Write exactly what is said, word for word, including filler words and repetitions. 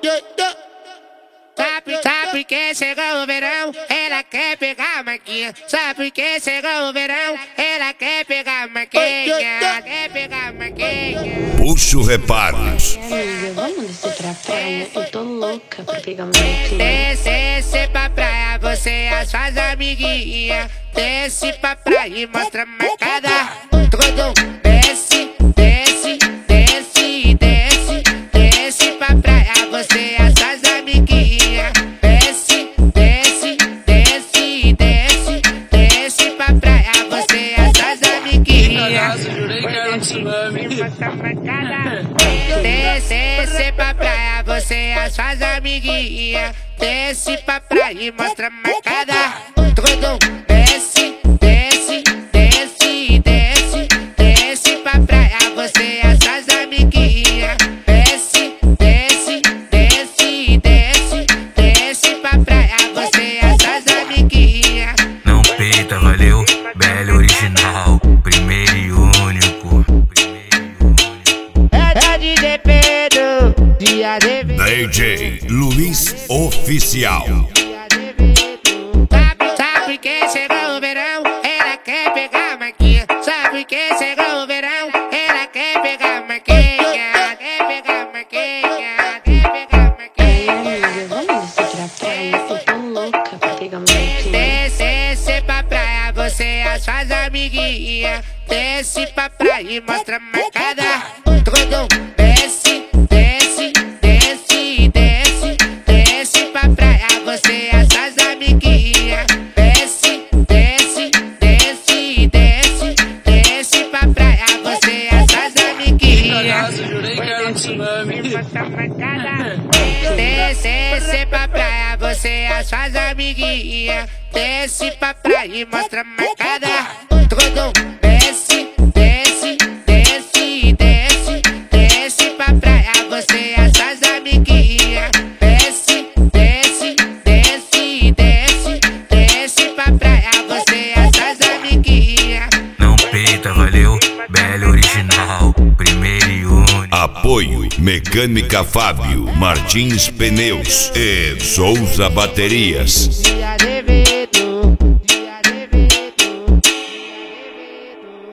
Sabe, sabe que chegou o verão, ela quer pegar a marquinha. Sabe que chegou o verão, ela quer pegar a marquinha. Quer pegar a marquinha. Puxo Reparos. Amiga, vamos descer pra praia? Eu tô louca pra pegar uma marquinha. Desce, desce pra praia, você e as suas amiguinhas. Desce pra praia e mostra a marcada. Tudo, desce, desce, desce, desce. Desce pra praia, você e as suas amiguinhas. Desce, desce, desce, desce. Desce pra praia, você e as suas amiguinhas. Desce, desce pra praia, você e as suas amiguinhas. Desce pra praia e mostra a marcada. Tudo, desce, desce, desce, desce. Desce pra praia, você e as suas amiguinhas. Desce, desce, desce, desce. Desce pra praia, você e as suas amiguinhas. Não peita, valeu, Belo original, primeiro e único. É D J Pedro, dia de D J Luiz Oficial. Sabe, sabe que chegou o verão, ela quer pegar a marquinha. Sabe que chegou o verão, ela quer pegar a marquinha. Quer pegar a marquinha, quer pegar a marquinha. Amiga, vamos descer pra praia? Eu tô louca pra pegar uma marquinha. Desce, desce pra praia, você e as suas amiguinhas. Desce pra praia e mostra a marcada. Tudo, desce, desce, desce, desce. Desce pra praia, você e as suas amiguinhas. Desce, desce, desce, desce. Desce pra praia, você e as suas amiguinhas. Desce, desce pra praia, você e as suas amiguinhas. Desce pra praia e mostra a marcada. Tudo, desce, desce, desce, desce. Desce pra praia, você e as suas amiguinhas. Desce, desce, desce, desce. Desce pra praia, você e as suas amiguinhas. Não peita, valeu, Belo original, primeiro e único. Apoio Mecânica Fábio, Martins Pneus e Souza Baterias. Dia de verão.